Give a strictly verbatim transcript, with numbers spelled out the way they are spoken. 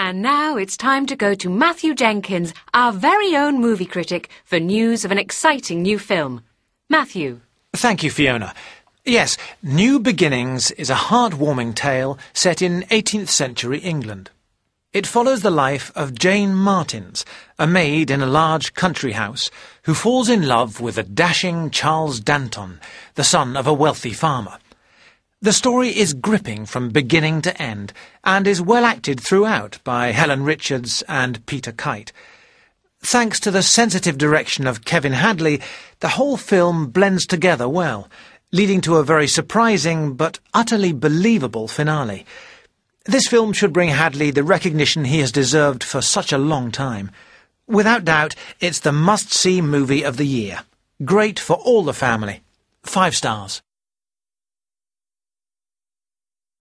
And now it's time to go to Matthew Jenkins, our very own movie critic, for news of an exciting new film. Matthew. Thank you, Fiona. Yes, New Beginnings is a heartwarming tale set in eighteenth century England. It follows the life of Jane Martins, a maid in a large country house, who falls in love with the dashing Charles Danton, the son of a wealthy farmer. The story is gripping from beginning to end, and is well acted throughout by Helen Richards and Peter Kite. Thanks to the sensitive direction of Kevin Hadley, the whole film blends together well, leading to a very surprising but utterly believable finale. This film should bring Hadley the recognition he has deserved for such a long time. Without doubt, it's the must-see movie of the year. Great for all the family. Five stars.